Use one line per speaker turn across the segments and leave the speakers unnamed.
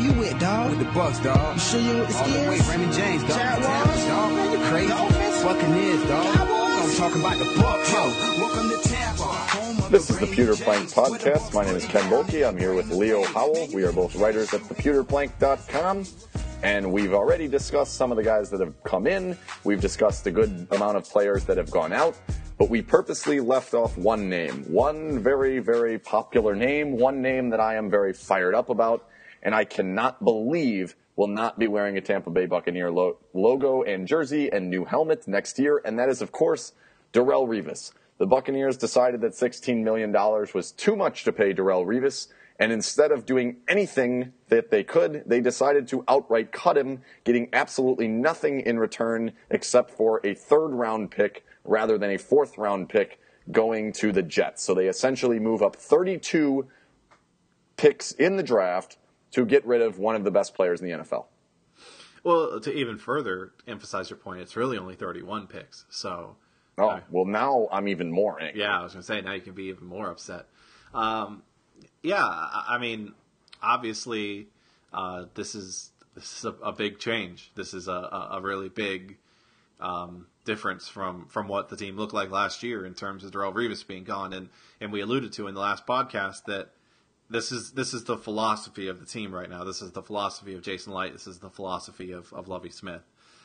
you with, dog?
With the Bucks, dog.
You sure you with the Skins?
All the way, Raymond James, dog.
Jaguars?
Dog.
Man, you
Crazy.
Dolphins?
Buccaneers, dog.
Cowboys?
I'm talking about the Bucks, yo. Welcome to Tampa, home of
This
the
is the
Raymond
Pewter
James.
Plank Podcast. My name is Ken Bolke. I'm here with Leo Howell. We are both writers at thepewterplank.com. And we've already discussed some of the guys that have come in. We've discussed a good amount of players that have gone out. But we purposely left off one name. One very, very popular name. One name that I am very fired up about. And I cannot believe will not be wearing a Tampa Bay Buccaneer logo and jersey and new helmet next year. And that is, of course, Darrelle Revis. The Buccaneers decided that $16 million was too much to pay Darrelle Revis. And instead of doing anything that they could, they decided to outright cut him, getting absolutely nothing in return except for a third-round pick rather than a fourth-round pick going to the Jets. So they essentially move up 32 picks in the draft to get rid of one of the best players in the NFL.
Well, to even further emphasize your point, it's really only 31 picks. So,
well, now I'm even more angry.
Yeah, I was going to say, now you can be even more upset. Yeah, I mean, obviously, this is a big change. This is a really big difference from what the team looked like last year in terms of Darrelle Revis being gone. And we alluded to in the last podcast that this is the philosophy of the team right now. This is the philosophy of Jason Light. This is the philosophy of Lovie Smith.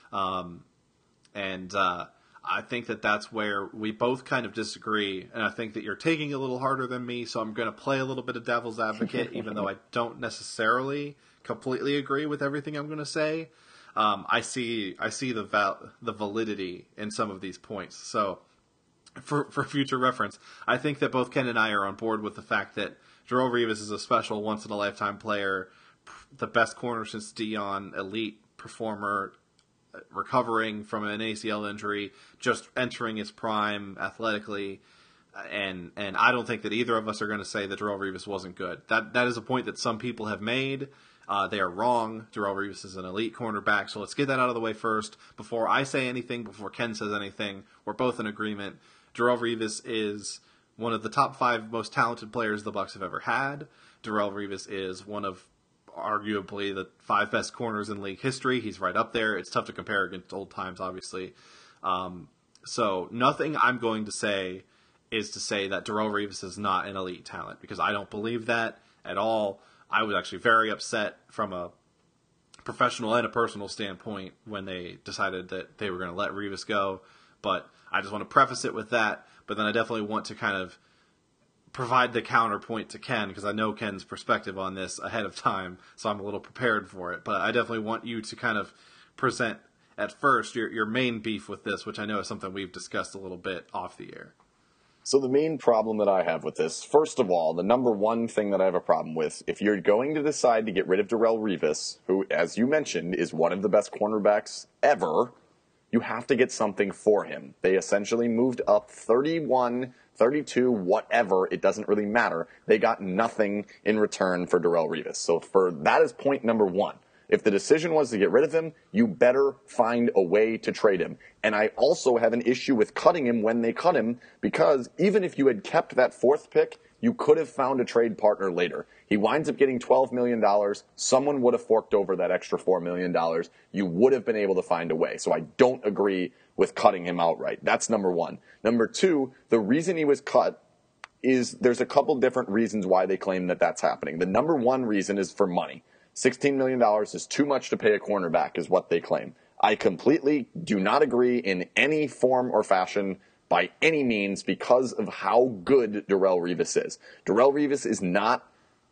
I think that's where we both kind of disagree, and I think that you're taking a little harder than me, so I'm going to play a little bit of devil's advocate, even though I don't necessarily completely agree with everything I'm going to say. I see the validity in some of these points. So for future reference, I think that both Ken and I are on board with the fact that Darrelle Revis is a special once-in-a-lifetime player, the best corner since Dion, elite performer, recovering from an ACL injury, just entering his prime athletically, and I don't think that either of us are going to say that Darrelle Revis wasn't good. That is a point that some people have made. They are wrong. Darrelle Revis is an elite cornerback, so let's get that out of the way first. Before I say anything, before Ken says anything, we're both in agreement. Darrelle Revis is one of the top 5 most talented players the Bucs have ever had. Darrelle Revis is one of arguably the 5 best corners in league history. He's right up there. It's tough to compare against old times, obviously. So nothing I'm going to say is to say that Darrelle Revis is not an elite talent, because I don't believe that at all. I was actually very upset from a professional and a personal standpoint when they decided that they were going to let Revis go. But I just want to preface it with that. But then I definitely want to kind of provide the counterpoint to Ken, because I know Ken's perspective on this ahead of time, so I'm a little prepared for it. But I definitely want you to kind of present at first your main beef with this, which I know is something we've discussed a little bit off the air.
So the main problem that I have with this, first of all, the number one thing that I have a problem with, if you're going to decide to get rid of Darrelle Revis, who, as you mentioned, is one of the best cornerbacks ever, you have to get something for him. They essentially moved up 31, 32, whatever, it doesn't really matter. They got nothing in return for Darrelle Revis. So that is point number one. If the decision was to get rid of him, you better find a way to trade him. And I also have an issue with cutting him when they cut him, because even if you had kept that 4th pick, you could have found a trade partner later. He winds up getting $12 million. Someone would have forked over that extra $4 million. You would have been able to find a way. So I don't agree with cutting him outright. That's number one. Number two, the reason he was cut is there's a couple different reasons why they claim that that's happening. The number one reason is for money. $16 million is too much to pay a cornerback, is what they claim. I completely do not agree in any form or fashion by any means, because of how good Darrelle Revis is. Darrelle Revis is not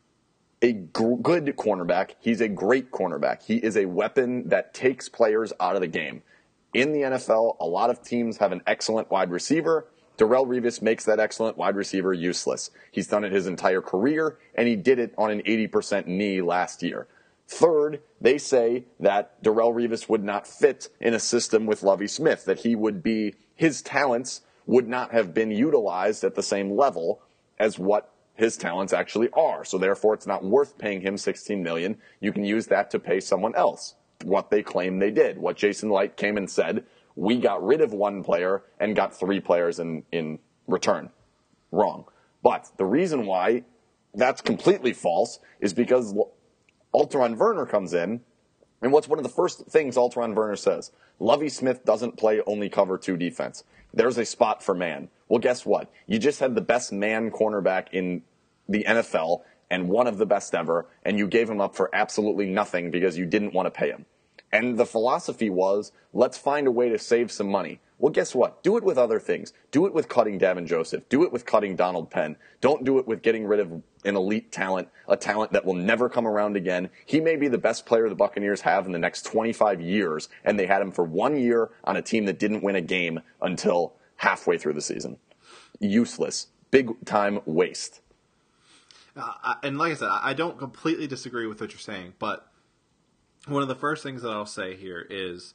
a good cornerback. He's a great cornerback. He is a weapon that takes players out of the game. In the NFL, a lot of teams have an excellent wide receiver. Darrelle Revis makes that excellent wide receiver useless. He's done it his entire career, and he did it on an 80% knee last year. Third, they say that Darrelle Revis would not fit in a system with Lovie Smith, that his talents would not have been utilized at the same level as what his talents actually are. So therefore, it's not worth paying him $16 million. You can use that to pay someone else. What they claim they did. What Jason Light came and said, we got rid of one player and got 3 players in return. Wrong. But the reason why that's completely false is because Alteron Werner comes in, and what's one of the first things Alteron Werner says? Lovie Smith doesn't play only cover 2 defense. There's a spot for man. Well, guess what? You just had the best man cornerback in the NFL and one of the best ever, and you gave him up for absolutely nothing because you didn't want to pay him. And the philosophy was, let's find a way to save some money. Well, guess what? Do it with other things. Do it with cutting Davin Joseph. Do it with cutting Donald Penn. Don't do it with getting rid of an elite talent, a talent that will never come around again. He may be the best player the Buccaneers have in the next 25 years, and they had him for 1 year on a team that didn't win a game until halfway through the season. Useless. Big time waste.
And like I said, I don't completely disagree with what you're saying, but one of the first things that I'll say here is,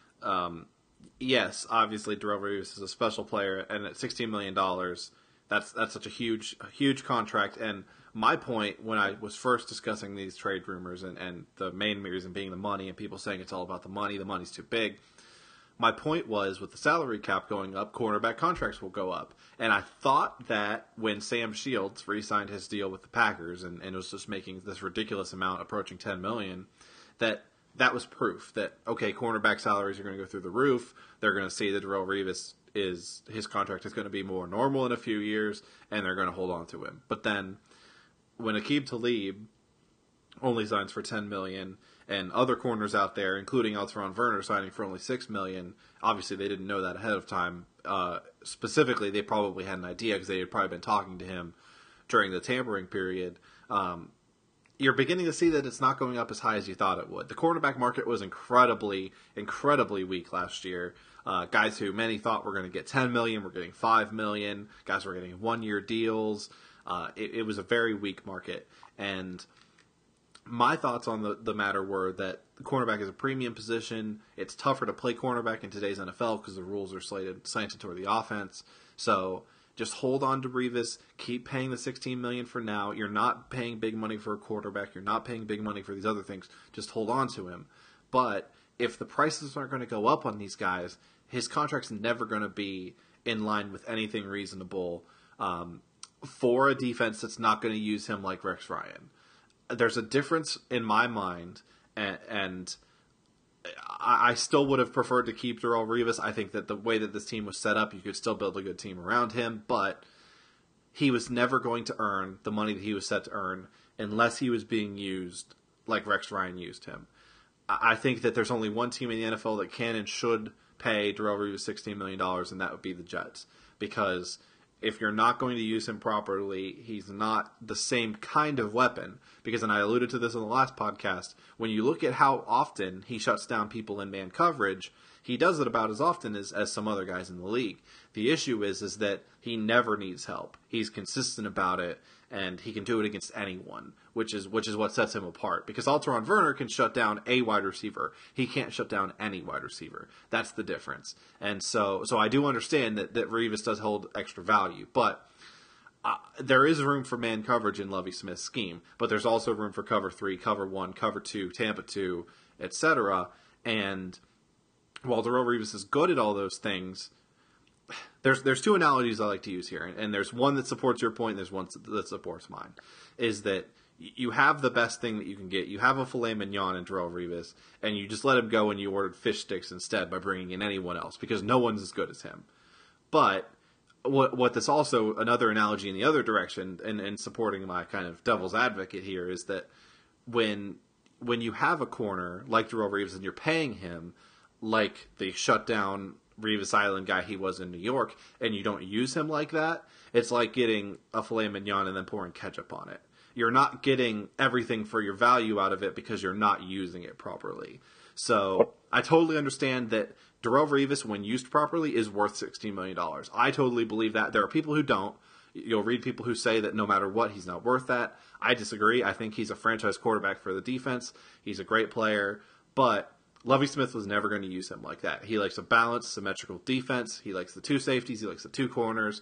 yes, obviously Darrelle Revis is a special player, and at $16 million, that's such a huge contract. And my point when I was first discussing these trade rumors and the main reason being the money and people saying it's all about the money's too big. My point was, with the salary cap going up, cornerback contracts will go up. And I thought that when Sam Shields re-signed his deal with the Packers and was just making this ridiculous amount approaching $10 million, that was proof that, okay, cornerback salaries are going to go through the roof. They're going to see that Darrelle Revis his contract is going to be more normal in a few years, and they're going to hold on to him. But then when Aqib Talib only signs for $10 million, and other corners out there, including Alteron Werner, signing for only $6 million, obviously they didn't know that ahead of time. Specifically, they probably had an idea because they had probably been talking to him during the tampering period. You're beginning to see that it's not going up as high as you thought it would. The cornerback market was incredibly weak last year. Guys who many thought were going to get $10 million were getting $5 million. Guys were getting 1-year deals. It was a very weak market. And my thoughts on the matter were that the cornerback is a premium position. It's tougher to play cornerback in today's NFL because the rules are slanted toward the offense. So just hold on to Revis. Keep paying the $16 million for now. You're not paying big money for a quarterback. You're not paying big money for these other things. Just hold on to him. But if the prices aren't going to go up on these guys, his contract's never going to be in line with anything reasonable for a defense that's not going to use him like Rex Ryan. There's a difference in my mind, and I still would have preferred to keep Darrelle Revis. I think that the way that this team was set up, you could still build a good team around him, but he was never going to earn the money that he was set to earn unless he was being used like Rex Ryan used him. I think that there's only one team in the NFL that can and should pay Darrelle Revis $16 million, and that would be the Jets. Because if you're not going to use him properly, he's not the same kind of weapon. Because, and I alluded to this in the last podcast, when you look at how often he shuts down people in man coverage, he does it about as often as some other guys in the league. The issue is that he never needs help. He's consistent about it, and he can do it against anyone, which is what sets him apart. Because Alteron Werner can shut down a wide receiver. He can't shut down any wide receiver. That's the difference. And so I do understand that Revis does hold extra value, but there is room for man coverage in Lovie Smith's scheme, but there's also room for cover 3, cover 1, cover 2, Tampa 2, etc. And while Darrelle Revis is good at all those things, there's two analogies I like to use here, and there's one that supports your point, and there's one that supports mine, is that you have the best thing that you can get. You have a filet mignon in Darrelle Revis, and you just let him go and you ordered fish sticks instead by bringing in anyone else, because no one's as good as him. But what this also, another analogy in the other direction, and supporting my kind of devil's advocate here, is that when you have a corner like Darrelle Revis and you're paying him like the shutdown Revis Island guy he was in New York, and you don't use him like that, it's like getting a filet mignon and then pouring ketchup on it. You're not getting everything for your value out of it because you're not using it properly. So I totally understand that Darrelle Revis, when used properly, is worth $16 million. I totally believe that. There are people who don't. You'll read people who say that no matter what, he's not worth that. I disagree. I think he's a franchise quarterback for the defense. He's a great player, but Lovie Smith was never going to use him like that. He likes a balanced, symmetrical defense. He likes the 2 safeties. He likes the 2 corners.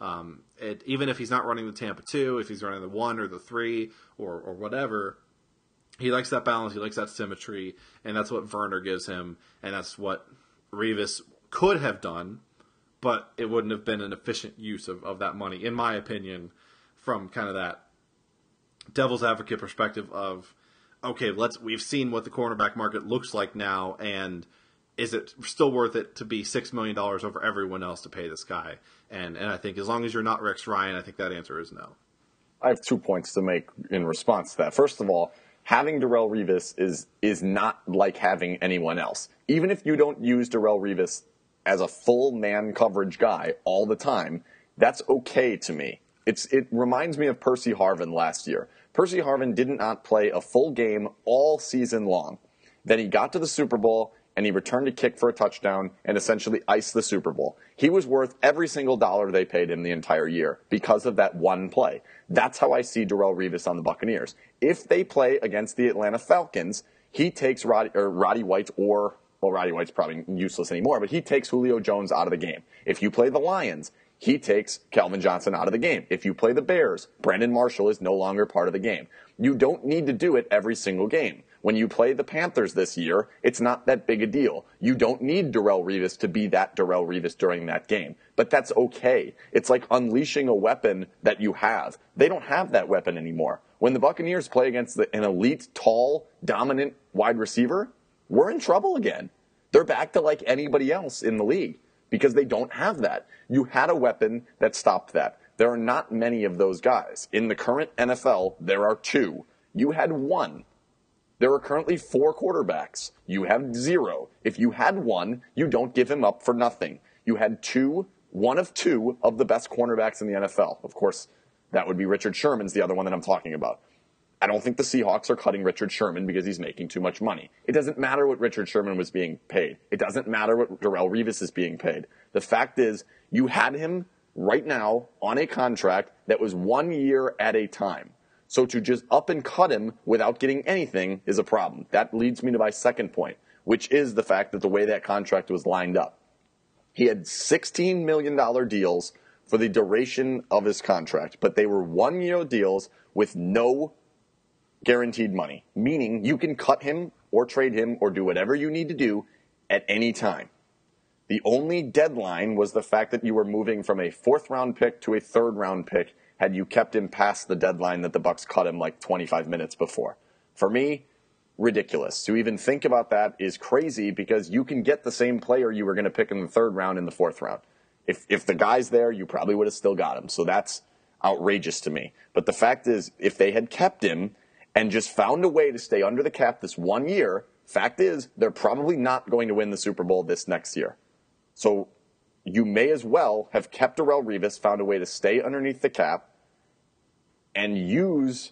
Even if he's not running the Tampa 2, if he's running the 1 or the 3 or whatever, he likes that balance. He likes that symmetry, and that's what Werner gives him, and that's what Revis could have done, but it wouldn't have been an efficient use of that money, in my opinion, from kind of that devil's advocate perspective of, okay, we've seen what the cornerback market looks like now, and is it still worth it to be $6 million over everyone else to pay this guy? And I think as long as you're not Rex Ryan, I think that answer is no.
I have 2 points to make in response to that. First of all, having Darrelle Revis is not like having anyone else. Even if you don't use Darrelle Revis as a full man coverage guy all the time, that's okay to me. It reminds me of Percy Harvin last year. Percy Harvin did not play a full game all season long. Then he got to the Super Bowl, and he returned a kick for a touchdown and essentially iced the Super Bowl. He was worth every single dollar they paid him the entire year because of that one play. That's how I see Darrelle Revis on the Buccaneers. If they play against the Atlanta Falcons, he takes Roddy White or, well, Roddy White's probably useless anymore, but he takes Julio Jones out of the game. If you play the Lions, he takes Calvin Johnson out of the game. If you play the Bears, Brandon Marshall is no longer part of the game. You don't need to do it every single game. When you play the Panthers this year, it's not that big a deal. You don't need Darrelle Revis to be that Darrelle Revis during that game. But that's okay. It's like unleashing a weapon that you have. They don't have that weapon anymore. When the Buccaneers play against an elite, tall, dominant wide receiver, we're in trouble again. They're back to like anybody else in the league because they don't have that. You had a weapon that stopped that. There are not many of those guys. In the current NFL, there are 2. You had 1. There are currently 4 quarterbacks. You have 0. If you had 1, you don't give him up for nothing. You had 1 of 2 of the best cornerbacks in the NFL. Of course, that would be Richard Sherman's the other one that I'm talking about. I don't think the Seahawks are cutting Richard Sherman because he's making too much money. It doesn't matter what Richard Sherman was being paid. It doesn't matter what Darrelle Revis is being paid. The fact is, you had him right now on a contract that was 1 year at a time. So to just up and cut him without getting anything is a problem. That leads me to my second point, which is the fact that the way that contract was lined up. He had $16 million deals for the duration of his contract, but they were 1 year deals with no guaranteed money, meaning you can cut him or trade him or do whatever you need to do at any time. The only deadline was the fact that you were moving from a 4th round pick to a 3rd round pick had you kept him past the deadline that the Bucs cut him like 25 minutes before. For me, ridiculous. To even think about that is crazy because you can get the same player you were going to pick in the 3rd round in the 4th round. If the guy's there, you probably would have still got him. So that's outrageous to me. But the fact is, if they had kept him and just found a way to stay under the cap this 1 year, fact is, they're probably not going to win the Super Bowl this next year. So you may as well have kept Darrelle Revis, found a way to stay underneath the cap, and use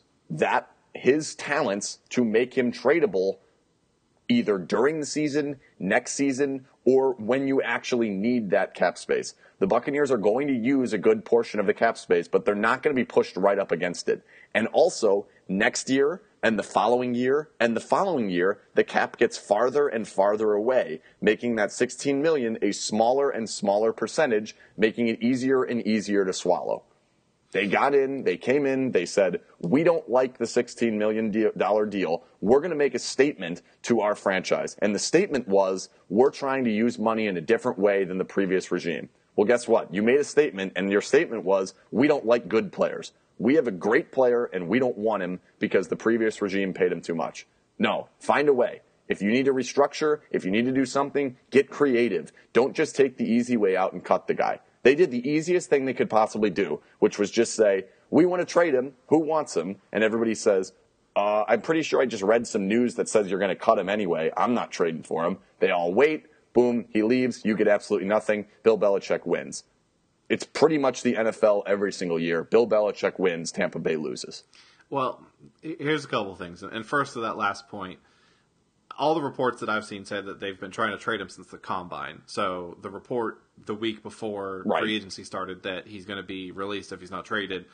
his talents to make him tradable either during the season, next season, or when you actually need that cap space. The Buccaneers are going to use a good portion of the cap space, but they're not going to be pushed right up against it. And also, next year and the following year and the following year, the cap gets farther and farther away, making that $16 million a smaller and smaller percentage, making it easier and easier to swallow. They got in, they came in, they said, we don't like the $16 million deal. We're going to make a statement to our franchise. And the statement was, we're trying to use money in a different way than the previous regime. Well, guess what? You made a statement, and your statement was, we don't like good players. We have a great player, and we don't want him because the previous regime paid him too much. No, find a way. If you need to restructure, if you need to do something, get creative. Don't just take the easy way out and cut the guy. They did the easiest thing they could possibly do, which was just say, we want to trade him. Who wants him? And everybody says, I'm pretty sure I just read some news that says you're going to cut him anyway. I'm not trading for him. They all wait. Boom, he leaves. You get absolutely nothing. Bill Belichick wins. It's pretty much the NFL every single year. Bill Belichick wins. Tampa Bay loses.
Well, here's a couple things. And first to that last point, all the reports that I've seen say that they've been trying to trade him since the Combine. So the report the week before free agency started that he's going to be released if he's not traded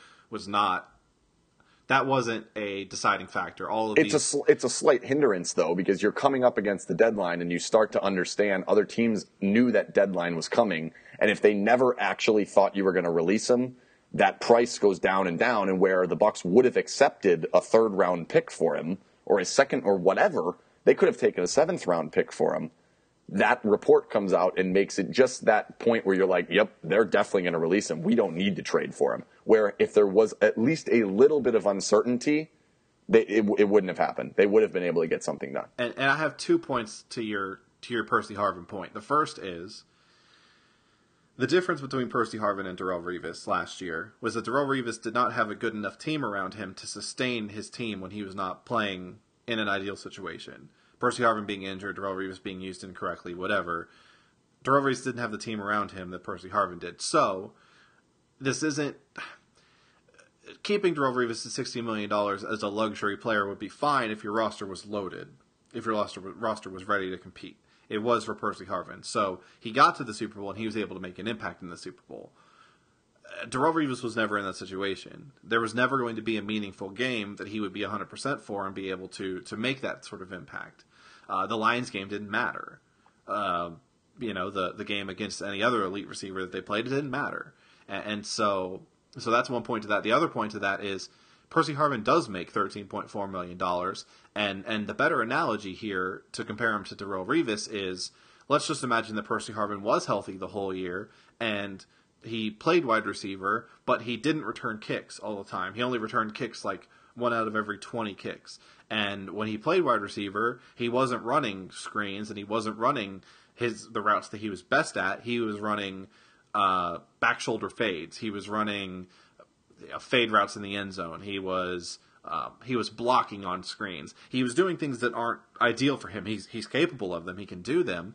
that wasn't a deciding factor. It's
a slight hindrance, though, because you're coming up against the deadline and you start to understand other teams knew that deadline was coming. And if they never actually thought you were going to release him, that price goes down, and where the Bucs would have accepted a 3rd round pick for him or a 2nd or whatever, they could have taken a 7th round pick for him. That report comes out and makes it just that point where you're like, yep, they're definitely going to release him. We don't need to trade for him. Where if there was at least a little bit of uncertainty, it wouldn't have happened. They would have been able to get something done.
And I have 2 points to your Percy Harvin point. The first is the difference between Percy Harvin and Darrelle Revis last year was that Darrelle Revis did not have a good enough team around him to sustain his team when he was not playing in an ideal situation. Percy Harvin being injured, Darrelle Revis being used incorrectly, whatever. Darrelle Revis didn't have the team around him that Percy Harvin did. So, this isn't... Keeping Darrelle Revis at $60 million as a luxury player would be fine if your roster was loaded, if your roster was ready to compete. It was for Percy Harvin. So, he got to the Super Bowl and he was able to make an impact in the Super Bowl. Darrelle Revis was never in that situation. There was never going to be a meaningful game that he would be 100% for and be able to make that sort of impact. The Lions game didn't matter. The game against any other elite receiver that they played, it didn't matter. And so that's one point to that. The other point to that is Percy Harvin does make $13.4 million. And the better analogy here to compare him to Darrelle Revis is, let's just imagine that Percy Harvin was healthy the whole year and he played wide receiver, but he didn't return kicks all the time. He only returned kicks like 1 out of every 20 kicks. And when he played wide receiver, he wasn't running screens and he wasn't running the routes that he was best at. He was running back shoulder fades. He was running fade routes in the end zone. He was blocking on screens. He was doing things that aren't ideal for him. He's capable of them. He can do them.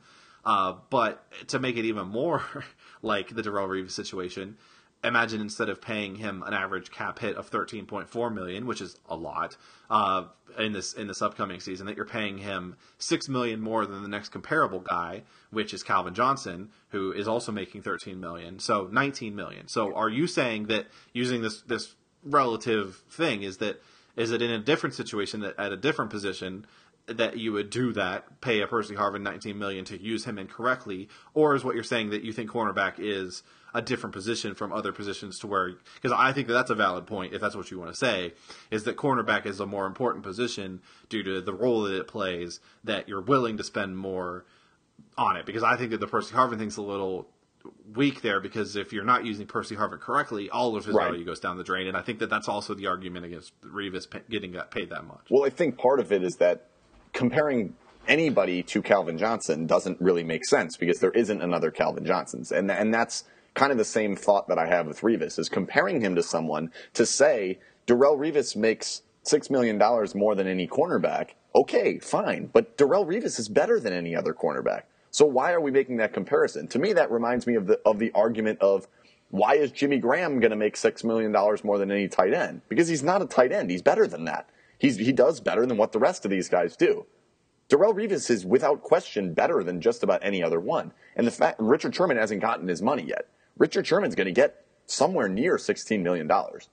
But to make it even more like the Darrelle Revis situation, imagine instead of paying him an average cap hit of $13.4 million, which is a lot, in this upcoming season, that you're paying him $6 million more than the next comparable guy, which is Calvin Johnson, who is also making $13 million, so $19 million. So are you saying that using this relative thing is it in a different situation, that at a different position, that you would do that, pay a Percy Harvin $19 million to use him incorrectly, or is what you're saying that you think cornerback is a different position from other positions to where, because I think that's a valid point, if that's what you want to say, is that cornerback is a more important position due to the role that it plays, that you're willing to spend more on it. Because I think that the Percy Harvin thing's a little weak there, because if you're not using Percy Harvin correctly, all of his value goes down the drain. And I think that that's also the argument against Revis getting paid that much.
Well, I think part of it is that comparing anybody to Calvin Johnson doesn't really make sense, because there isn't another Calvin Johnson's. And that's kind of the same thought that I have with Revis, is comparing him to someone, to say Darrelle Revis makes $6 million more than any cornerback. Okay, fine. But Darrelle Revis is better than any other cornerback. So why are we making that comparison? To me, that reminds me of the argument of, why is Jimmy Graham going to make $6 million more than any tight end? Because he's not a tight end. He's better than that. He does better than what the rest of these guys do. Darrelle Revis is without question better than just about any other one. And the fact Richard Sherman hasn't gotten his money yet. Richard Sherman's going to get somewhere near $16 million.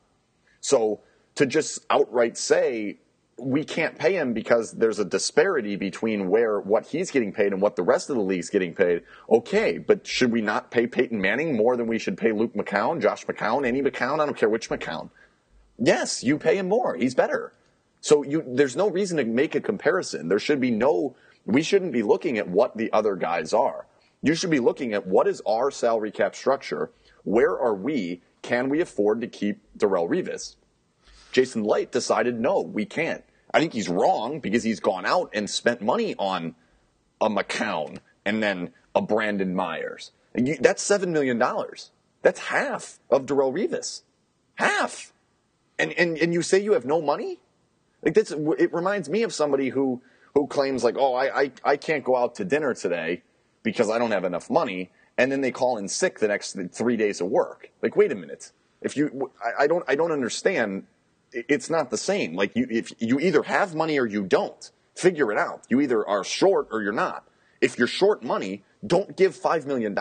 So to just outright say we can't pay him because there's a disparity between what he's getting paid and what the rest of the league's getting paid, okay, but should we not pay Peyton Manning more than we should pay Luke McCown, Josh McCown, any McCown? I don't care which McCown. Yes, you pay him more. He's better. So there's no reason to make a comparison. We shouldn't be looking at what the other guys are. You should be looking at what is our salary cap structure, where are we, can we afford to keep Darrelle Revis? Jason Light decided, no, we can't. I think he's wrong, because he's gone out and spent money on a McCown and then a Brandon Myers. That's $7 million. That's half of Darrelle Revis. Half. And you say you have no money? Like, it reminds me of somebody who claims, like, oh, I can't go out to dinner today because I don't have enough money, and then they call in sick the next 3 days of work. Like, wait a minute. I don't understand. It's not the same. Like, if you either have money or you don't. Figure it out. You either are short or you're not. If you're short money, don't give $5 million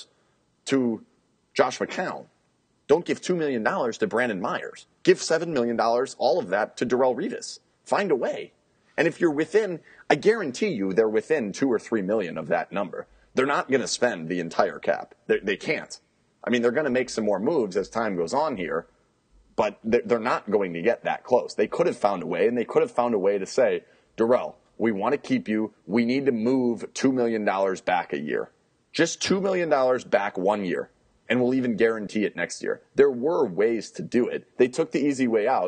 to Josh McCown. Don't give $2 million to Brandon Myers. Give $7 million, all of that, to Darrelle Revis. Find a way. And if you're within, I guarantee you they're within 2 or 3 million of that number. They're not going to spend the entire cap. They can't. I mean, they're going to make some more moves as time goes on here, but they're not going to get that close. They could have found a way, and they could have found a way to say, Darrelle, we want to keep you. We need to move $2 million back a year. Just $2 million back 1 year, and we'll even guarantee it next year. There were ways to do it. They took the easy way out,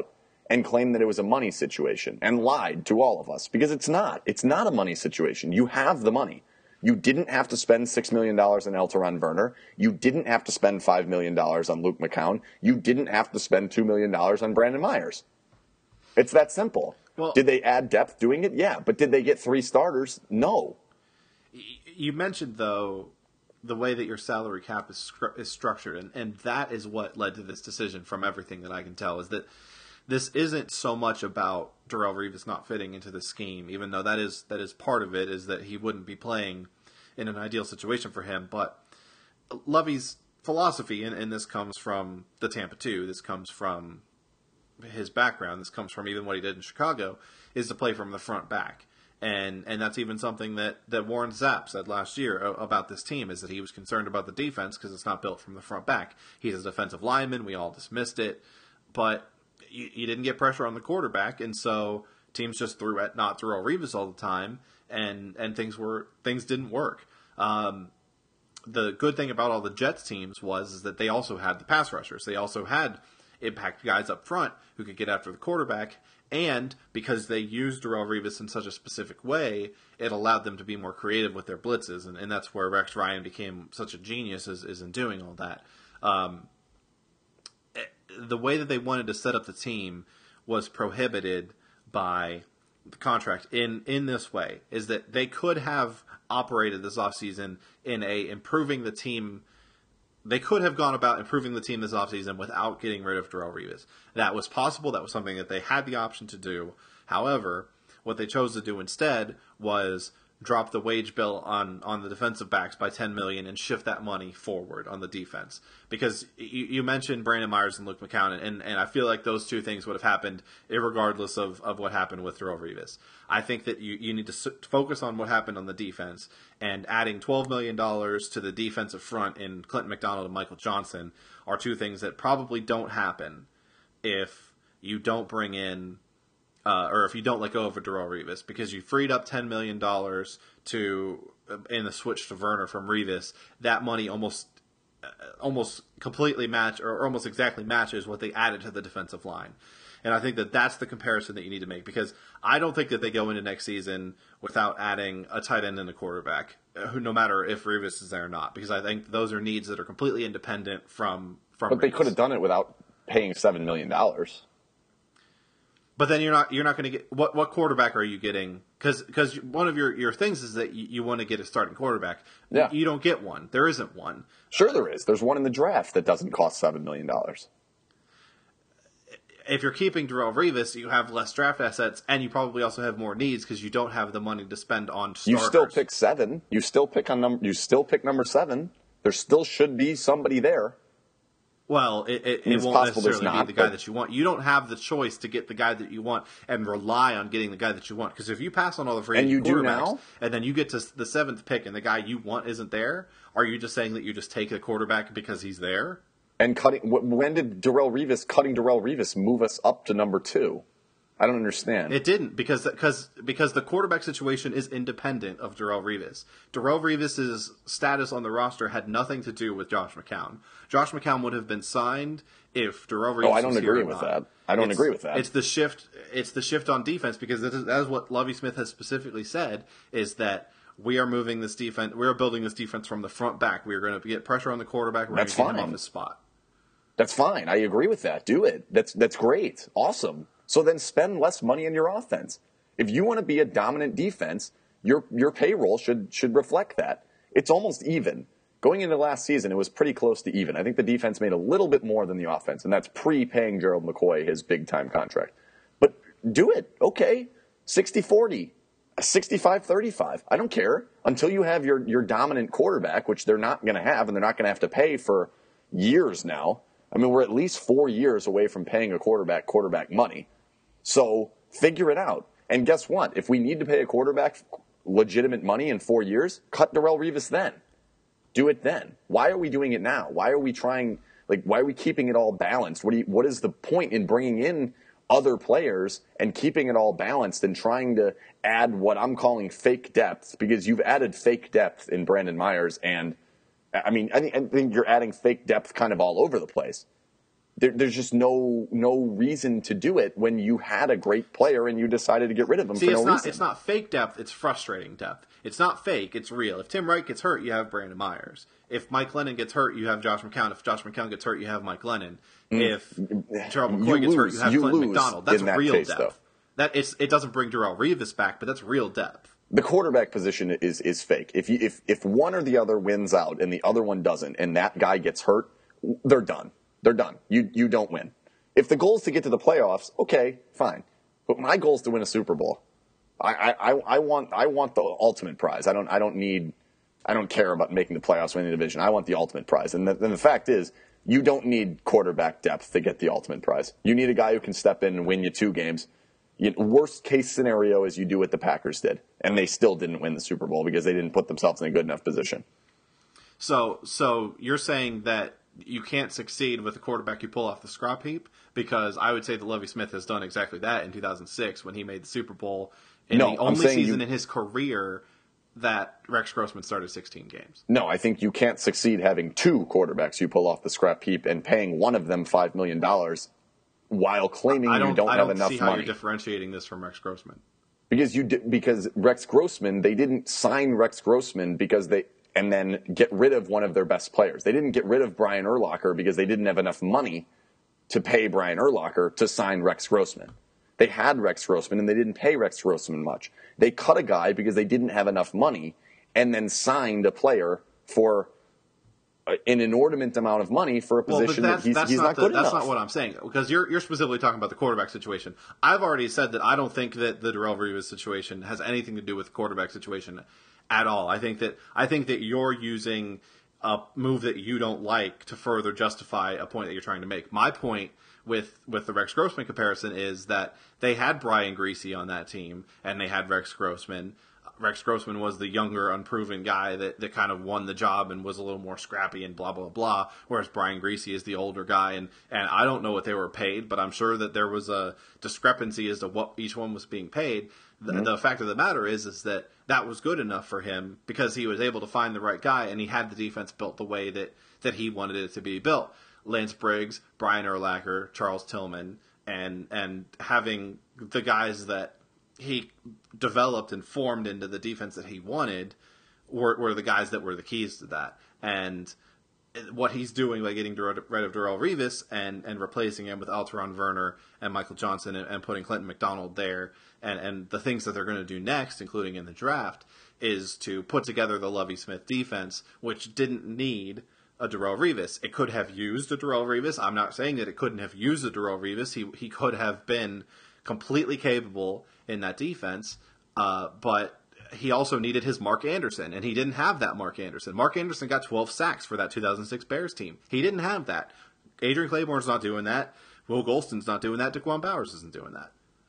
and claimed that it was a money situation and lied to all of us because it's not. It's not a money situation. You have the money. You didn't have to spend $6 million on Elteron Werner. You didn't have to spend $5 million on Luke McCown. You didn't have to spend $2 million on Brandon Myers. It's that simple.
Well,
did they add depth doing it? Yeah. But did they get 3 starters? No.
You mentioned, though, the way that your salary cap is structured, and that is what led to this decision from everything that I can tell, is that this isn't so much about Darrelle Revis not fitting into the scheme, even though that is part of it, is that he wouldn't be playing in an ideal situation for him. But Lovey's philosophy, and this comes from the Tampa 2, this comes from his background, this comes from even what he did in Chicago, is to play from the front back. And that's even something that Warren Zapp said last year about this team, is that he was concerned about the defense because it's not built from the front back. He's a defensive lineman. We all dismissed it. But you didn't get pressure on the quarterback, and so teams just threw at not Darrelle Revis all the time, and things didn't work. The good thing about all the Jets teams is that they also had the pass rushers. They also had impact guys up front who could get after the quarterback, and because they used Darrelle Revis in such a specific way, it allowed them to be more creative with their blitzes, and that's where Rex Ryan became such a genius is in doing all that. The way that they wanted to set up the team was prohibited by the contract in this way, is that they could have operated this offseason in improving the team. They could have gone about improving the team this offseason without getting rid of Darrelle Revis. That was possible. That was something that they had the option to do. However, what they chose to do instead was drop the wage bill on the defensive backs by $10 million and shift that money forward on the defense. Because you mentioned Brandon Myers and Luke McCown, and I feel like those two things would have happened irregardless of what happened with Darrelle Revis. I think that you need to focus on what happened on the defense, and adding $12 million to the defensive front in Clinton McDonald and Michael Johnson are two things that probably don't happen if you don't bring in or if you don't let go of a Darrelle Revis, because you freed up $10 million in the switch to Werner from Revis. That money almost completely almost exactly matches what they added to the defensive line. And I think that that's the comparison that you need to make, because I don't think that they go into next season without adding a tight end and a quarterback, no matter if Revis is there or not, because I think those are needs that are completely independent from
But
Revis.
they could have done it without paying $7 million.
But then you're not going to get what quarterback are you getting? Because one of your things is that you want to get a starting quarterback.
Yeah.
You don't get one. There isn't one.
Sure there is. There's one in the draft that doesn't cost $7 million.
If you're keeping Darrelle Revis, you have less draft assets, and you probably also have more needs because you don't have the money to spend on starters.
You still pick 7. You still pick number 7. There still should be somebody there.
Well, it won't necessarily be the guy that you want. You don't have the choice to get the guy that you want and rely on getting the guy that you want. Because if you pass on all the free agent quarterbacks, and then you get to the 7th pick and the guy you want isn't there, are you just saying that you just take the quarterback because he's there?
And when did cutting Darrelle Revis move us up to number 2? I don't understand.
It didn't, because the quarterback situation is independent of Darrelle Revis. Darrelle Revis' status on the roster had nothing to do with Josh McCown. Josh McCown would have been signed if Darrelle Revis was here or not.
I don't agree with that. I don't agree with that.
It's the shift on defense, because that is what Lovie Smith has specifically said, is that we are moving this defense. We are building this defense from the front back. We are going to get pressure on the quarterback. We're going to get him off his spot.
That's fine. I agree with that. Do it. That's great. Awesome. So then spend less money on your offense. If you want to be a dominant defense, your payroll should reflect that. It's almost even. Going into last season, it was pretty close to even. I think the defense made a little bit more than the offense, and that's pre-paying Gerald McCoy his big-time contract. But do it. Okay. 60-40. 65-35. I don't care. Until you have your dominant quarterback, which they're not going to have, and they're not going to have to pay for years now. I mean, we're at least 4 years away from paying a quarterback money. So figure it out. And guess what? If we need to pay a quarterback legitimate money in 4 years, cut Darrelle Revis then. Do it then. Why are we doing it now? Why are we why are we keeping it all balanced? What is the point in bringing in other players and keeping it all balanced and trying to add what I'm calling fake depth? Because you've added fake depth in Brandon Myers, and I think you're adding fake depth kind of all over the place. there's just no reason to do it when you had a great player and you decided to get rid of him for no reason.
It's not fake depth, it's frustrating depth. It's not fake, it's real. If Tim Wright gets hurt, you have Brandon Myers. If Mike Lennon gets hurt, you have Josh McCown. If Josh McCown gets hurt, you have Mike Lennon. If Gerald McCoy gets hurt, you have Clinton McDonald. That's real case, depth. It doesn't bring Darrelle Revis back, but that's real depth.
The quarterback position is fake. If one or the other wins out and the other one doesn't, and that guy gets hurt, they're done. They're done. You don't win. If the goal is to get to the playoffs, okay, fine. But my goal is to win a Super Bowl. I want the ultimate prize. I don't care about making the playoffs, winning the division. I want the ultimate prize. And the fact is, you don't need quarterback depth to get the ultimate prize. You need a guy who can step in and win you 2 games. Worst case scenario is you do what the Packers did, and they still didn't win the Super Bowl because they didn't put themselves in a good enough position.
So you're saying that you can't succeed with a quarterback you pull off the scrap heap? Because I would say that Lovie Smith has done exactly that in 2006 when he made the Super Bowl in the only season in his career that Rex Grossman started 16 games.
No, I think you can't succeed having 2 quarterbacks you pull off the scrap heap and paying one of them $5 million while claiming you don't have enough money.
I don't see how you're differentiating this from Rex Grossman.
Because Rex Grossman, they didn't sign Rex Grossman and then get rid of one of their best players. They didn't get rid of Brian Urlacher because they didn't have enough money to pay Brian Urlacher to sign Rex Grossman. They had Rex Grossman, and they didn't pay Rex Grossman much. They cut a guy because they didn't have enough money and then signed a player for an inordinate amount of money for a position that he's not good enough.
That's not what I'm saying, because you're specifically talking about the quarterback situation. I've already said that I don't think that the Darrelle Revis situation has anything to do with the quarterback situation at all. I think that you're using a move that you don't like to further justify a point that you're trying to make. My point with the Rex Grossman comparison is that they had Brian Griese on that team, and they had Rex Grossman. Rex Grossman was the younger, unproven guy that kind of won the job and was a little more scrappy and blah, blah, blah, whereas Brian Griese is the older guy. And I don't know what they were paid, but I'm sure that there was a discrepancy as to what each one was being paid. The fact of the matter is that was good enough for him because he was able to find the right guy, and he had the defense built the way that he wanted it to be built. Lance Briggs, Brian Urlacher, Charles Tillman, and having the guys that he developed and formed into the defense that he wanted were the guys that were the keys to that. And what he's doing by getting rid of Darrelle Revis and replacing him with Alteron Werner and Michael Johnson and putting Clinton McDonald there and the things that they're going to do next, including in the draft, is to put together the Lovie Smith defense, which didn't need a Darrelle Revis. It could have used a Darrelle Revis. I'm not saying that it couldn't have used a Darrelle Revis. He could have been completely capable in that defense, but he also needed his Mark Anderson, and he didn't have that Mark Anderson. Mark Anderson got 12 sacks for that 2006 Bears team. He didn't have that. Adrian Clayborne's not doing that. Will Golston's not doing that. DeQuan Bowers isn't doing that.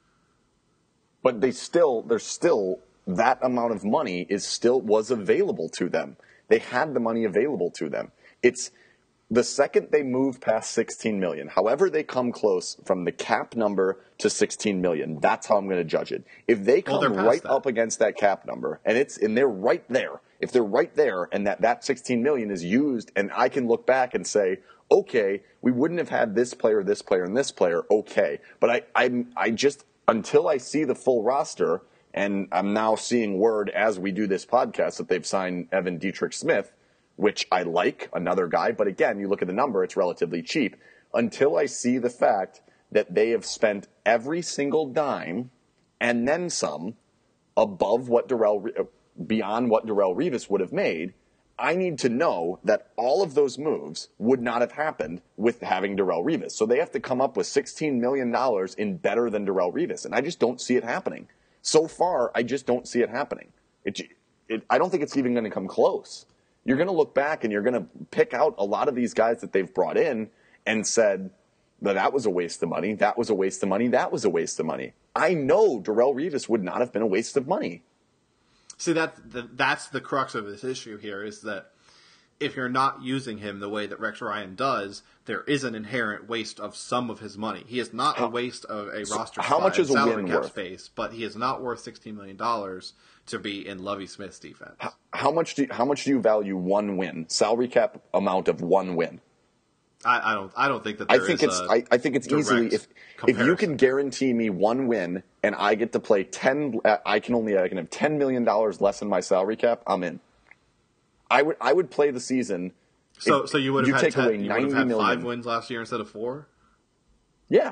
But there's still that amount of money was available to them. They had the money available to them. It's the second they move past $16 million, however they come close from the cap number to $16 million, that's how I'm going to judge it. If they come right up against that cap number, and they're right there, if they're right there and that $16 million is used, and I can look back and say, okay, we wouldn't have had this player, and this player, okay. But I just, until I see the full roster, and I'm now seeing word as we do this podcast that they've signed Evan Dietrich Smith, which I like, another guy. But again, you look at the number, it's relatively cheap. Until I see the fact that they have spent every single dime and then some beyond what Darrelle Revis would have made, I need to know that all of those moves would not have happened with having Darrelle Revis. So they have to come up with $16 million in better than Darrelle Revis. And I just don't see it happening. So far, I just don't see it happening. I don't think it's even going to come close. You're going to look back and you're going to pick out a lot of these guys that they've brought in and said, that was a waste of money, that was a waste of money, that was a waste of money. I know Darrelle Revis would not have been a waste of money.
See, that's the crux of this issue here, is that if you're not using him the way that Rex Ryan does, there is an inherent waste of some of his money. He is not a waste of a roster
how much is a win worth?
Space, but he is not worth $16 million to be in Lovie Smith's defense.
How much do you value one win? Salary cap amount of one win?
I don't think that
I
there
think
is
it's
a
I think it's easily
direct
if you can
comparison.
guarantee me one win and I get to play I can have $10 million less in my salary cap, I'm in. I would play the season.
So you would have had
take away
you would have
$90
had
million.
5 wins last year instead of 4?
Yeah.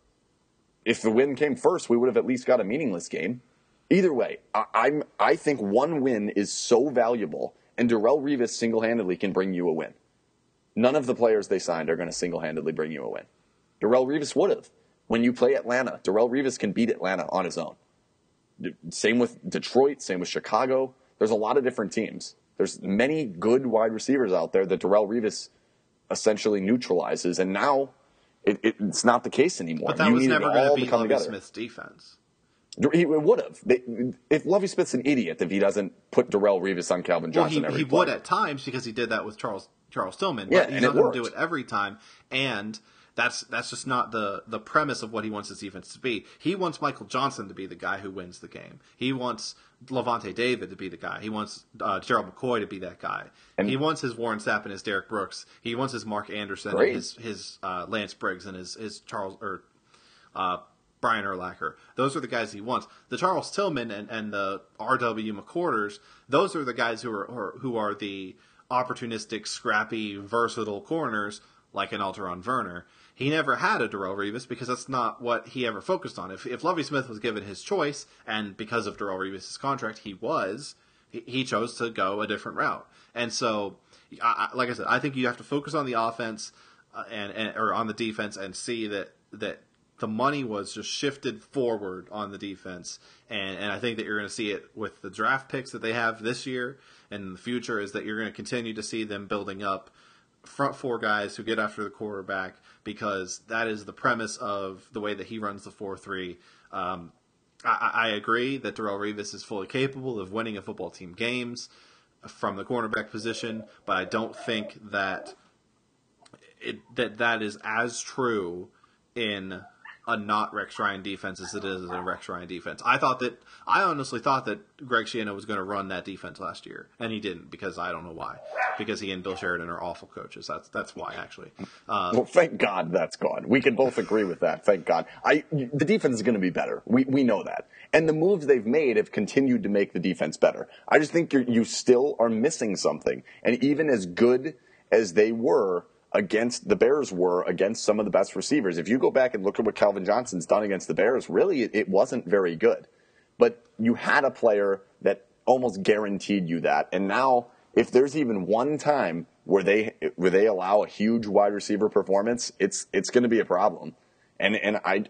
If the win came first, we would have at least got a meaningless game. Either way, I think one win is so valuable, and Darrelle Revis single-handedly can bring you a win. None of the players they signed are going to single-handedly bring you a win. Darrelle Revis would have. When you play Atlanta, Darrelle Revis can beat Atlanta on his own. Same with Detroit, same with Chicago. There's a lot of different teams. There's many good wide receivers out there that Darrelle Revis essentially neutralizes, and now it's not the case anymore.
But that
you
was
need
never
it
going
all
to be
come
Lovie
together.
Smith's defense.
He would have. If Lovie Smith's an idiot if he doesn't put Darrelle Revis on Calvin Johnson every
he
play.
would at times because he did that with Charles Tillman.
Yeah,
But he's
and
not
it
going to do
worked.
it every time, and that's just not the premise of what he wants his defense to be. He wants Michael Johnson to be the guy who wins the game. He wants Levante David to be the guy. He wants Gerald McCoy to be that guy. And he wants his Warren Sapp and his Derek Brooks. He wants his Mark Anderson
Great.
and his Lance Briggs and his Charles or Brian Urlacher. Those are the guys he wants. The Charles Tillman and the R.W. McCorders, those are the guys who are the opportunistic, scrappy, versatile corners like an Alteron Werner. He never had a Darrelle Revis because that's not what he ever focused on. If Lovie Smith was given his choice, and because of Darrelle Revis' contract, he chose to go a different route. And so, like I said, I think you have to focus on the offense or on the defense and see that the money was just shifted forward on the defense. And I think that you're going to see it with the draft picks that they have this year and in the future is that you're going to continue to see them building up front four guys who get after the quarterback because that is the premise of the way that he runs the 4-3. I agree that Darrelle Revis is fully capable of winning a football team games from the cornerback position, but I don't think that that is as true in a not Rex Ryan defense as it is a Rex Ryan defense. I honestly thought that Greg Schiano was going to run that defense last year, and he didn't because I don't know why. Because he and Bill Sheridan are awful coaches. That's why, actually.
Well, thank God that's gone. We can both agree with that. Thank God. The defense is going to be better. We know that. And the moves they've made have continued to make the defense better. I just think you still are missing something. And even as good as they were the Bears were against some of the best receivers, if you go back and look at what Calvin Johnson's done against the Bears, really it wasn't very good. But you had a player that almost guaranteed you that. And now, if there's even one time where they allow a huge wide receiver performance, it's going to be a problem. And I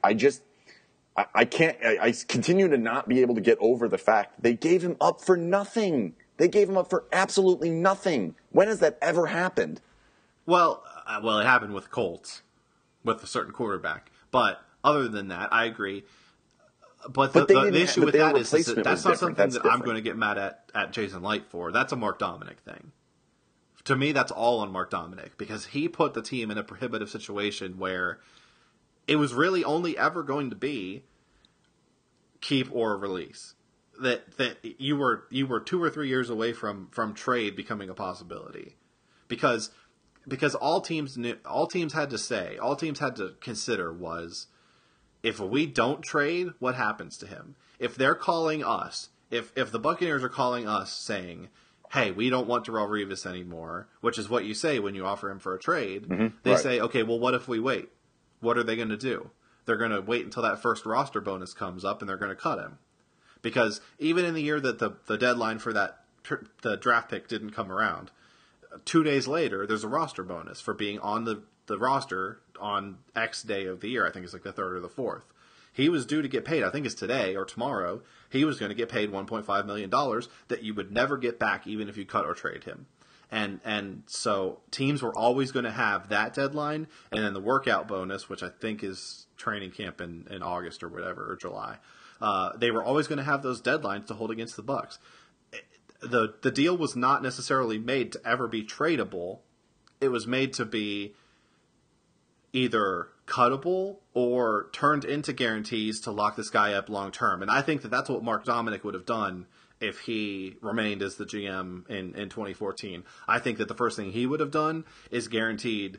continue to not be able to get over the fact they gave him up for nothing. They gave him up for absolutely nothing. When has that ever happened?
Well, it happened with Colts, with a certain quarterback. But other than that, I agree. But the issue with that is that that's not something that I'm going to get mad at Jason Light for. That's a Mark Dominic thing. To me, that's all on Mark Dominic because he put the team in a prohibitive situation where it was really only ever going to be keep or release. That you were 2 or 3 years away from trade becoming a possibility, because all teams had to consider was, if we don't trade, what happens to him? If they're calling us, if the Buccaneers are calling us saying, hey, we don't want Darrelle Revis anymore, which is what you say when you offer him for a trade, they say, okay, well, what if we wait? What are they going to do? They're going to wait until that first roster bonus comes up and they're going to cut him. Because even in the year that the deadline for the draft pick didn't come around, 2 days later, there's a roster bonus for being on the roster on X day of the year. I think it's like the 3rd or the 4th. He was due to get paid, I think it's today or tomorrow. He was going to get paid $1.5 million that you would never get back even if you cut or trade him. And so teams were always going to have that deadline and then the workout bonus, which I think is training camp in August or whatever, or July. They were always going to have those deadlines to hold against the Bucs. The deal was not necessarily made to ever be tradable. It was made to be either cuttable or turned into guarantees to lock this guy up long term. And I think that that's what Mark Dominic would have done if he remained as the GM in 2014. I think that the first thing he would have done is guaranteed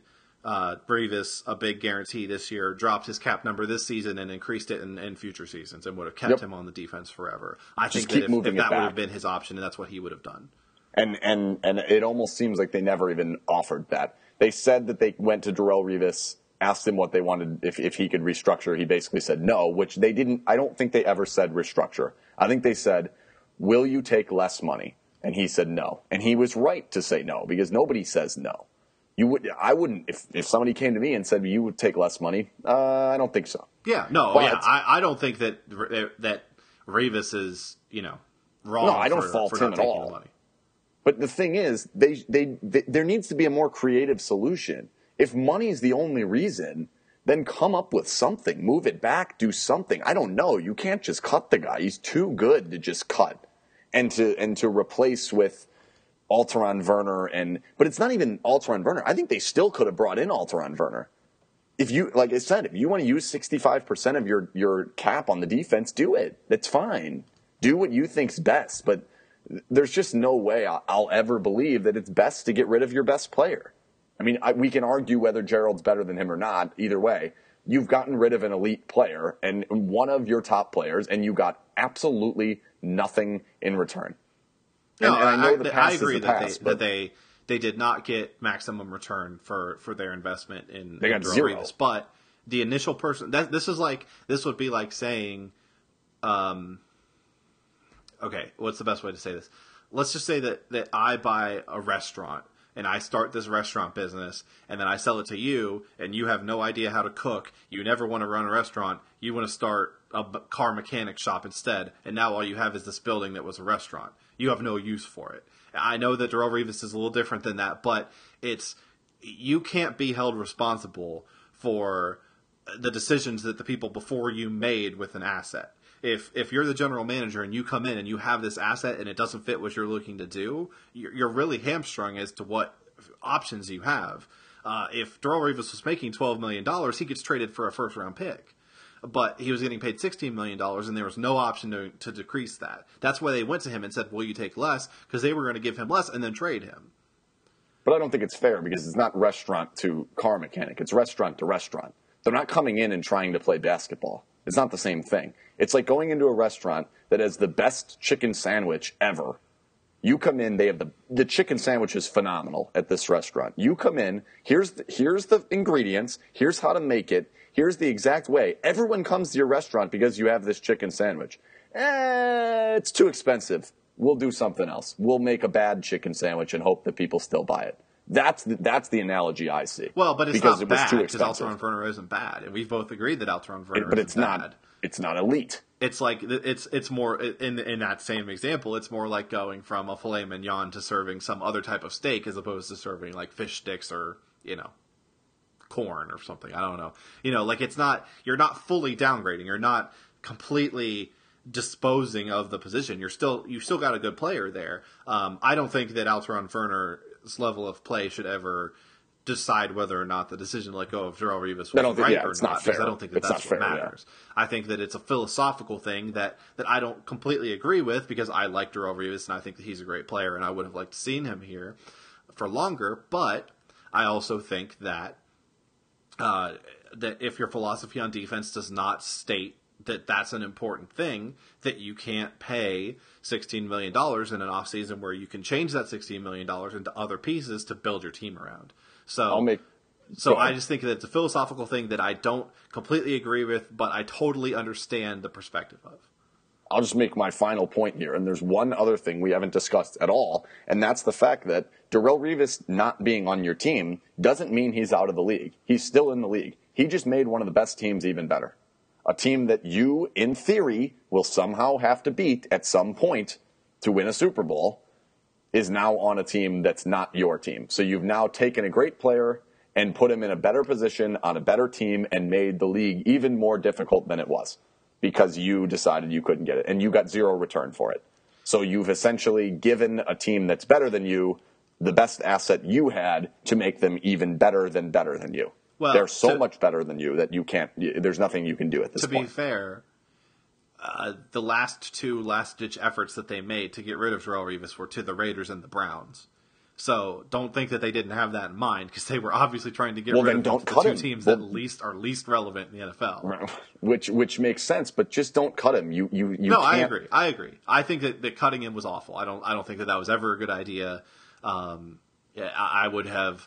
Revis a big guarantee this year, dropped his cap number this season and increased it in future seasons, and would have kept him on the defense forever. I
Just
think
keep
that if
moving
that
it
would
back.
have been his option, and that's what he would have done.
And it almost seems like they never even offered that. They said that they went to Darrelle Revis, asked him what they wanted, if he could restructure. He basically said no, which they didn't. I don't think they ever said restructure. I think they said, will you take less money? And he said no. And he was right to say no, because nobody says no. I wouldn't, if somebody came to me and said you would take less money, I don't think so.
Yeah, no,
But-
yeah, I don't think that Revis is, wrong.
No, I don't
for
fault
not
him at
taking
all.
the money.
But the thing is, there needs to be a more creative solution. If money's the only reason, then come up with something. Move it back, do something. I don't know. You can't just cut the guy. He's too good to just cut and to replace with Alteron Werner. But it's not even Alteron Werner. I think they still could have brought in Alteron Werner. If you, like I said, if you want to use 65% of your cap on the defense, do it. That's fine. Do what you think's best. But there's just no way I'll ever believe that it's best to get rid of your best player. I mean, we can argue whether Gerald's better than him or not. Either way, you've gotten rid of an elite player and one of your top players, and you got absolutely nothing in return.
No,
and I know the past
I agree
is the past,
that they did not get maximum return for their investment in
They got
Darrelle
zero.
Revis. But the initial person this would be like saying, okay, what's the best way to say this? Let's just say that I buy a restaurant and I start this restaurant business, and then I sell it to you, and you have no idea how to cook. You never want to run a restaurant. You want to start a car mechanic shop instead, and now all you have is this building that was a restaurant. You have no use for it. I know that Darrelle Revis is a little different than that, but you can't be held responsible for the decisions that the people before you made with an asset. If you're the general manager and you come in and you have this asset and it doesn't fit what you're looking to do, you're really hamstrung as to what options you have. If Darrelle Revis was making $12 million, he gets traded for a first-round pick. But he was getting paid $16 million, and there was no option to decrease that. That's why they went to him and said, will you take less? Because they were going to give him less and then trade him.
But I don't think it's fair because it's not restaurant to car mechanic. It's restaurant to restaurant. They're not coming in and trying to play basketball. It's not the same thing. It's like going into a restaurant that has the best chicken sandwich ever. You come in, they have the chicken sandwich is phenomenal at this restaurant. You come in, here's the ingredients, here's how to make it, here's the exact way. Everyone comes to your restaurant because you have this chicken sandwich. It's too expensive. We'll do something else. We'll make a bad chicken sandwich and hope that people still buy it. That's the analogy I see.
Well, but it's
because
not
it was
bad
too
because
expensive.
Alteron Werner isn't bad, and we've both agreed that Alteron Werner
But
isn't bad.
it's not elite.
It's like it's more in that same example. It's more like going from a filet mignon to serving some other type of steak as opposed to serving like fish sticks or corn or something. I don't know. Like it's not. You're not fully downgrading. You're not completely disposing of the position. You've still got a good player there. I don't think that Alteron Werner's level of play should ever decide whether or not the decision to let go of Darrelle Revis was right or
it's
not.
not fair.
Because I don't think
It's
that's
not
what
fair,
matters. I think that it's a philosophical thing that I don't completely agree with because I like Darrelle Revis and I think that he's a great player and I would have liked to seen him here for longer. But I also think that that if your philosophy on defense does not state that that's an important thing, that you can't pay $16 million in an offseason where you can change that $16 million into other pieces to build your team around. So I just think that it's a philosophical thing that I don't completely agree with, but I totally understand the perspective of.
I'll just make my final point here, and there's one other thing we haven't discussed at all, and that's the fact that Darrelle Revis not being on your team doesn't mean he's out of the league. He's still in the league. He just made one of the best teams even better. A team that you, in theory, will somehow have to beat at some point to win a Super Bowl is now on a team that's not your team. So you've now taken a great player and put him in a better position on a better team and made the league even more difficult than it was because you decided you couldn't get it and you got zero return for it. So you've essentially given a team that's better than you the best asset you had to make them even better than you.
Well,
they're so much better than you that you can't. There's nothing you can do at this point.
To be fair, the last ditch efforts that they made to get rid of Darrelle Revis were to the Raiders and the Browns. So don't think that they didn't have that in mind, because they were obviously trying to get
Well,
rid
then
of
don't
the
cut
two
him.
teams
Well,
that are least relevant in the NFL.
which makes sense, but just don't cut him. You
No,
can't.
I agree. I think that cutting him was awful. I don't think that was ever a good idea. Yeah, I would have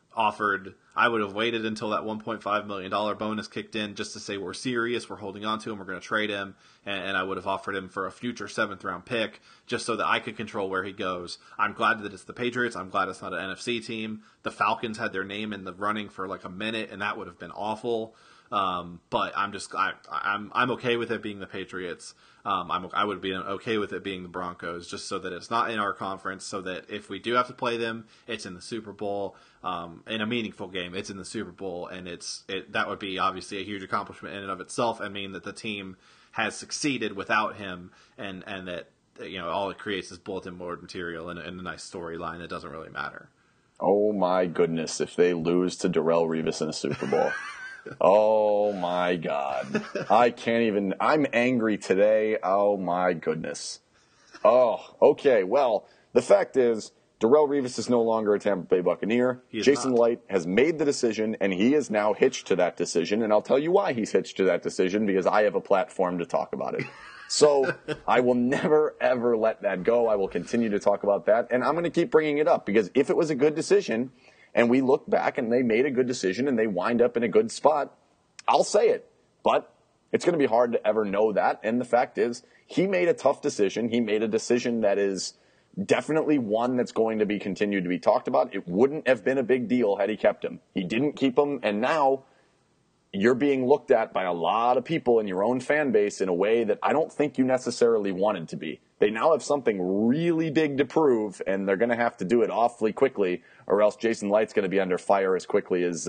waited until that $1.5 million bonus kicked in, just to say we're serious, we're holding on to him, we're going to trade him, and I would have offered him for a future 7th round pick, just so that I could control where he goes. I'm glad that it's the Patriots. I'm glad it's not an NFC team. The Falcons had their name in the running for like a minute, and that would have been awful. But I'm okay with it being the Patriots. I would be okay with it being the Broncos, just so that it's not in our conference, so that if we do have to play them, it's in the Super Bowl, in a meaningful game. It's in the Super Bowl, and that would be obviously a huge accomplishment in and of itself, and mean that the team has succeeded without him, and that all it creates is bulletin board material and a nice storyline that doesn't really matter.
Oh my goodness! If they lose to Darrelle Revis in a Super Bowl. Oh my God. I can't even. I'm angry today. Oh my goodness. Oh, okay. Well, the fact is, Darrelle Revis is no longer a Tampa Bay Buccaneer. Jason Light has made the decision, and he is now hitched to that decision. And I'll tell you why he's hitched to that decision, because I have a platform to talk about it. So I will never, ever let that go. I will continue to talk about that. And I'm going to keep bringing it up, because if it was a good decision, and we look back and they made a good decision and they wind up in a good spot, I'll say it. But it's going to be hard to ever know that. And the fact is, he made a tough decision. He made a decision that is definitely one that's going to be continued to be talked about. It wouldn't have been a big deal had he kept him. He didn't keep him, and now you're being looked at by a lot of people in your own fan base in a way that I don't think you necessarily wanted to be. They now have something really big to prove, and they're going to have to do it awfully quickly, or else Jason Light's going to be under fire as quickly as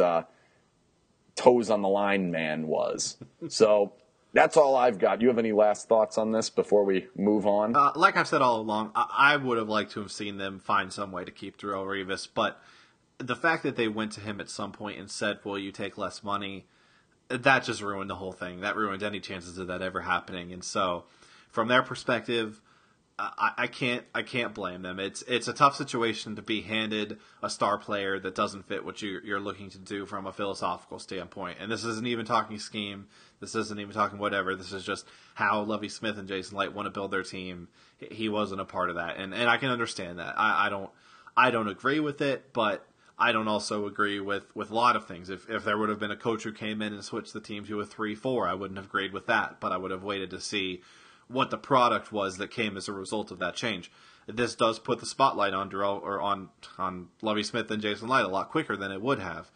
toes on the line man was. So that's all I've got. You have any last thoughts on this before we move on?
Like I've said all along, I would have liked to have seen them find some way to keep Darrelle Revis, but the fact that they went to him at some point and said, "Will you take less money?" that just ruined the whole thing. That ruined any chances of that ever happening. And so, from their perspective, I can't blame them. It's a tough situation to be handed a star player that doesn't fit what you're looking to do from a philosophical standpoint. And this isn't even talking scheme. This isn't even talking whatever. This is just how Lovie Smith and Jason Light want to build their team. He wasn't a part of that, and I can understand that. I don't agree with it, but I don't also agree with a lot of things. If there would have been a coach who came in and switched the team to a 3-4, I wouldn't have agreed with that, but I would have waited to see what the product was that came as a result of that change. This does put the spotlight on Darrelle, or on Lovie Smith and Jason Light a lot quicker than it would have.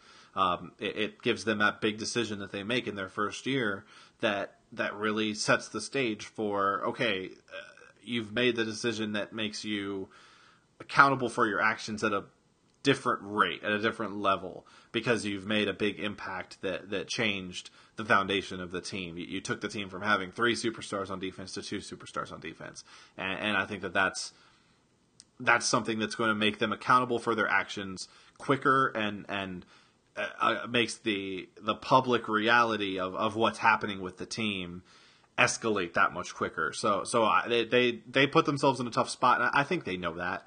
It gives them that big decision that they make in their first year that really sets the stage for, okay, you've made the decision that makes you accountable for your actions at a different rate, at a different level, because you've made a big impact that changed the foundation of the team. You took the team from having 3 superstars on defense to 2 superstars on defense. And I think that's something that's going to make them accountable for their actions quicker, and makes the public reality of what's happening with the team escalate that much quicker. So they put themselves in a tough spot, and I think they know that.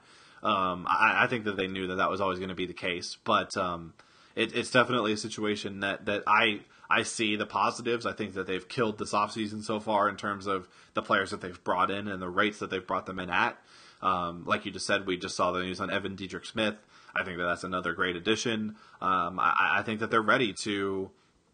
I think that they knew that was always going to be the case, but it's definitely a situation that I see the positives. I think that they've killed this offseason so far in terms of the players that they've brought in and the rates that they've brought them in at. Like you just said, we just saw the news on Evan Diedrich Smith. I think that's another great addition. I think that they're ready to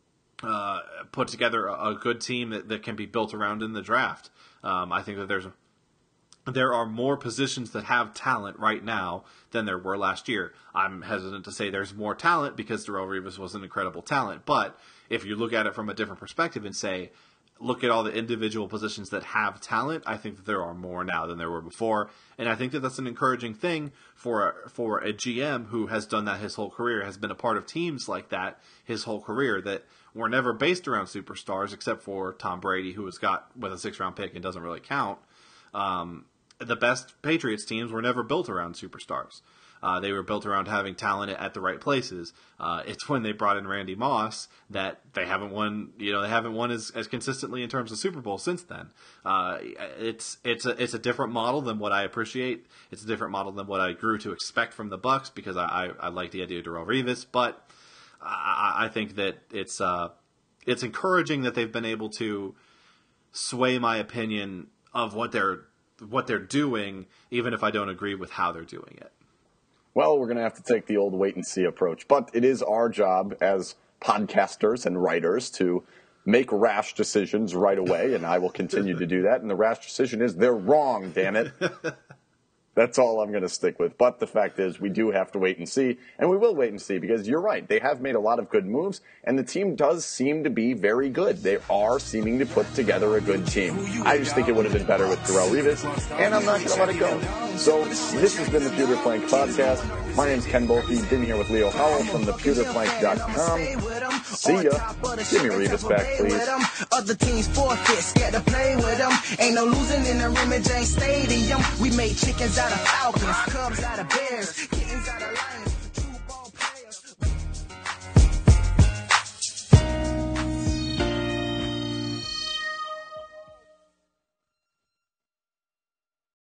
put together a good team that can be built around in the draft. I think that there are more positions that have talent right now than there were last year. I'm hesitant to say there's more talent because Darrelle Revis was an incredible talent. But if you look at it from a different perspective and say, look at all the individual positions that have talent, I think that there are more now than there were before. And I think that that's an encouraging thing for a GM who has done that his whole career, has been a part of teams like that his whole career, that were never based around superstars, except for Tom Brady, who was got with a 6th-round pick and doesn't really count. The best Patriots teams were never built around superstars. They were built around having talent at the right places. It's when they brought in Randy Moss that they haven't won. They haven't won as consistently in terms of Super Bowl since then. It's a different model than what I appreciate. It's a different model than what I grew to expect from the Bucs, because I like the idea of Darrelle Revis, but I think that it's encouraging that they've been able to sway my opinion of what they're doing, even if I don't agree with how they're doing it.
Well, we're going to have to take the old wait-and-see approach. But it is our job as podcasters and writers to make rash decisions right away, and I will continue to do that. And the rash decision is they're wrong, damn it. That's all I'm going to stick with. But the fact is, we do have to wait and see, and we will wait and see, because you're right. They have made a lot of good moves, and the team does seem to be very good. They are seeming to put together a good team. I just think it would have been better with Darrelle Revis, and I'm not going to let it go. So this has been the Pewter Plank Podcast. My name's Ken Bolke. Been here with Leo Howell from thepewterplank.com. See ya. Give me Revis back, please.
Other teams forfeit, scared to play with them. Ain't no losing in the Raymond James Stadium. We made chickens out of falcons, cubs out of bears, kittens out of lions.